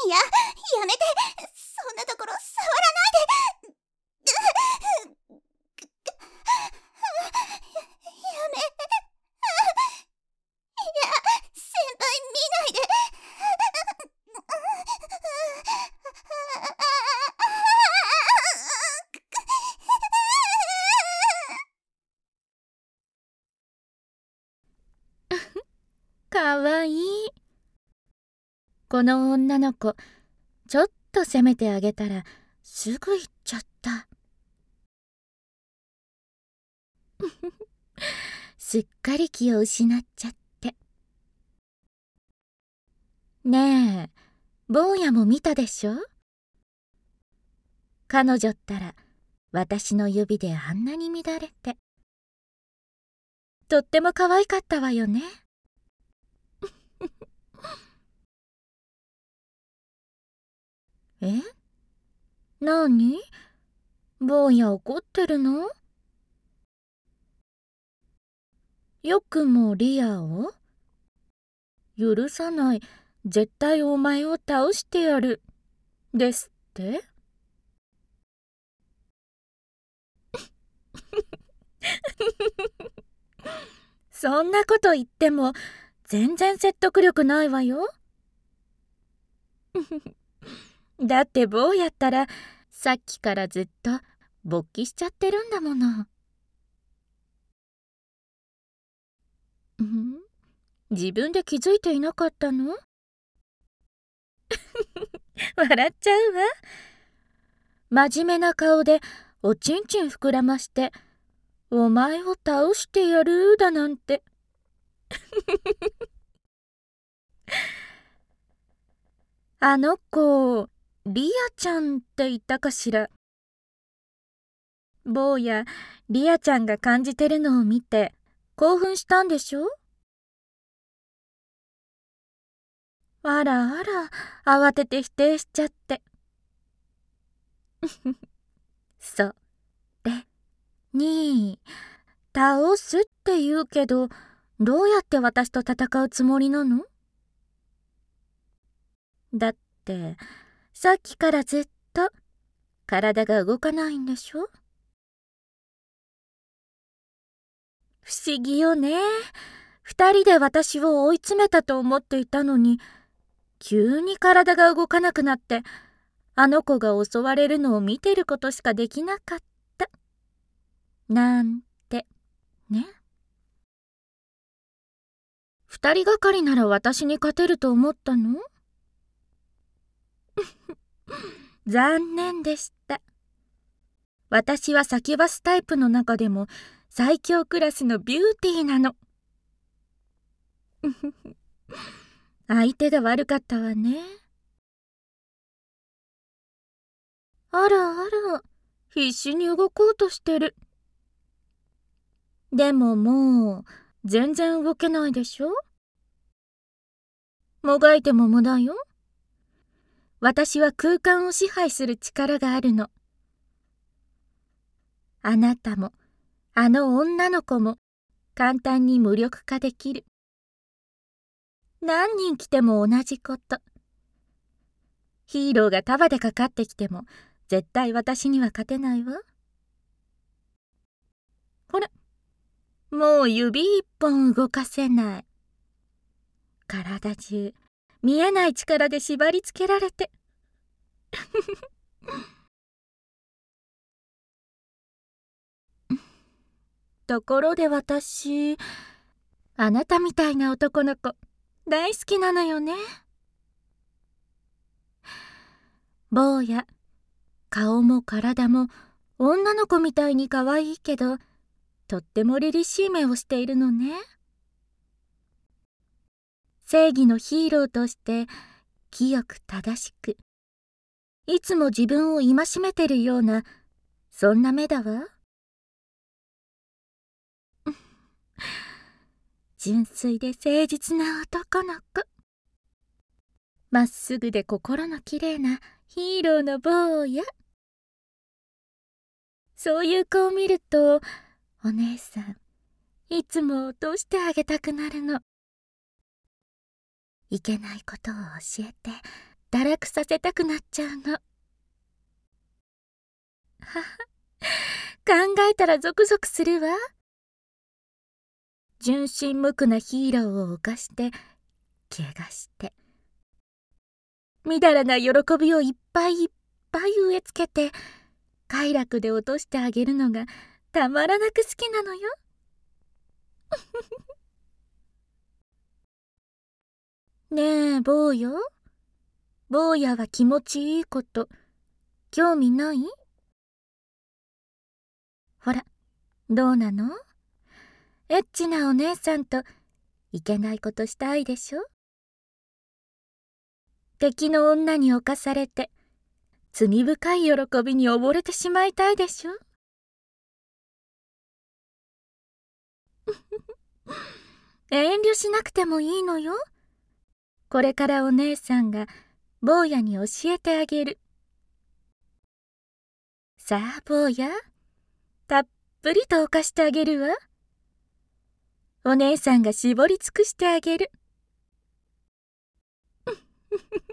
いや、やめて。そんなところ触らないで。やめ。いや、先輩見ないで。 かわいい。この女の子、ちょっと責めてあげたらすぐ行っちゃった。すっかり気を失っちゃって。ねえ、坊やも見たでしょ？彼女ったら私の指であんなに乱れて、とっても可愛かったわよね。え？なに？坊や怒ってるの？よくもリアを？許さない、絶対お前を倒してやる、ですって？そんなこと言っても全然説得力ないわよ。だって坊やったらさっきからずっと勃起しちゃってるんだもの。自分で気づいていなかったの？笑っちゃうわ。真面目な顔でおちんちん膨らまして「お前を倒してやる」だなんて。あの子、リアちゃんって言ったかしら。坊や、リアちゃんが感じてるのを見て興奮したんでしょ？あらあら、慌てて否定しちゃって。それに、倒すって言うけど、どうやって私と戦うつもりなの？だって、さっきからずっと体が動かないんでしょ？不思議よね。二人で私を追い詰めたと思っていたのに、急に体が動かなくなって、あの子が襲われるのを見てることしかできなかった。なんて、ね。二人がかりなら私に勝てると思ったの？残念でした。私はサキュバスタイプの中でも最強クラスのビューティーなの。相手が悪かったわね。あらあら、必死に動こうとしてる。でももう全然動けないでしょ？もがいても無駄よ。私は空間を支配する力があるの。あなたもあの女の子も簡単に無力化できる。何人来ても同じこと。ヒーローが束でかかってきても絶対私には勝てないわ。ほら、もう指一本動かせない。体中見えない力で縛り付けられて。ところで私、あなたみたいな男の子大好きなのよね。坊や、顔も体も女の子みたいに可愛いけど、とっても凛々しい目をしているのね。正義のヒーローとして清く正しく、いつも自分を戒めてるような、そんな目だわ。純粋で誠実な男の子。まっすぐで心のきれいなヒーローの坊や。そういう子を見ると、お姉さん、いつも落としてあげたくなるの。いけないことを教えて、 働くさせたくなっちゃうの。考えたらゾクゾクするわ。純真無垢なヒーローを犯して怪我してみだらな喜びをいっぱいいっぱい植え付けて快楽で落としてあげるのがたまらなく好きなのよ。ねえ坊よ、坊やは気持ちいいこと興味ない？ほらどうなの？エッチなお姉さんといけないことしたいでしょ？敵の女に侵されて罪深い喜びに溺れてしまいたいでしょ？遠慮しなくてもいいのよ。これからお姉さんが坊やに教えてあげる。さあ坊や、たっぷりと犯してあげるわ。お姉さんが絞り尽くしてあげる。